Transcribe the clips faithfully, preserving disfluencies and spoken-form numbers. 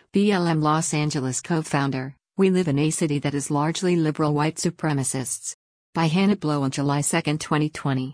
B L M Los Angeles co-founder, We Live in a City That Is Largely Liberal White Supremacists. By Hannah Blow on July second, twenty twenty.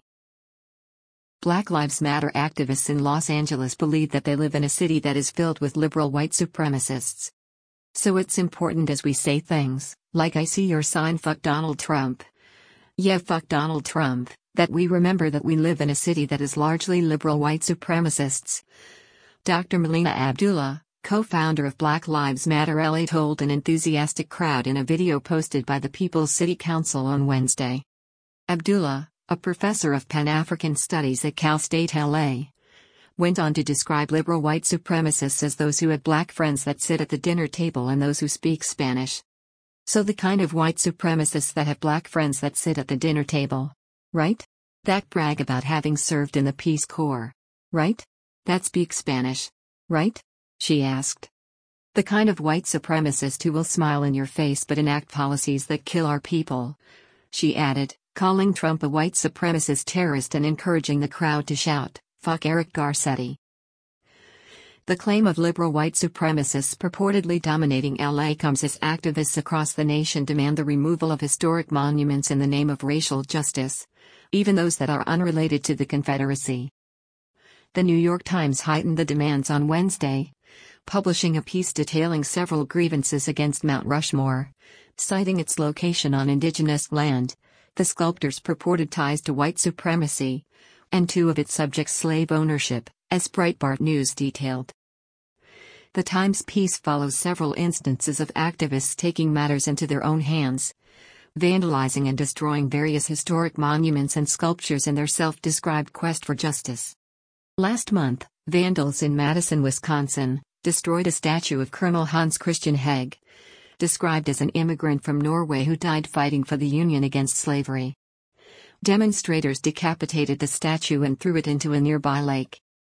Black Lives Matter activists in Los Angeles believe that they live in a city that is filled with liberal white supremacists. So it's important as we say things, like I see your sign fuck Donald Trump. Yeah, fuck Donald Trump, that we remember that we live in a city that is largely liberal white supremacists. Doctor Melina Abdullah, co-founder of Black Lives Matter L A, told an enthusiastic crowd in a video posted by the People's City Council on Wednesday. Abdullah, a professor of Pan-African Studies at Cal State L A, went on to describe liberal white supremacists as those who have black friends that sit at the dinner table and those who speak Spanish. So the kind of white supremacists that have black friends that sit at the dinner table. Right? That brag about having served in the Peace Corps. Right? That speak Spanish. Right? She asked. The kind of white supremacist who will smile in your face but enact policies that kill our people. She added, calling Trump a white supremacist terrorist and encouraging the crowd to shout, "Fuck Eric Garcetti." The claim of liberal white supremacists purportedly dominating L A comes as activists across the nation demand the removal of historic monuments in the name of racial justice, even those that are unrelated to the Confederacy. The New York Times heightened the demands on Wednesday, publishing a piece detailing several grievances against Mount Rushmore, citing its location on indigenous land, the sculptor's purported ties to white supremacy, and two of its subjects' slave ownership, as Breitbart News detailed. The Times piece follows several instances of activists taking matters into their own hands, vandalizing and destroying various historic monuments and sculptures in their self-described quest for justice. Last month, vandals in Madison, Wisconsin, destroyed a statue of Colonel Hans Christian Heg, described as an immigrant from Norway who died fighting for the Union against slavery. Demonstrators decapitated the statue and threw it into a nearby lake.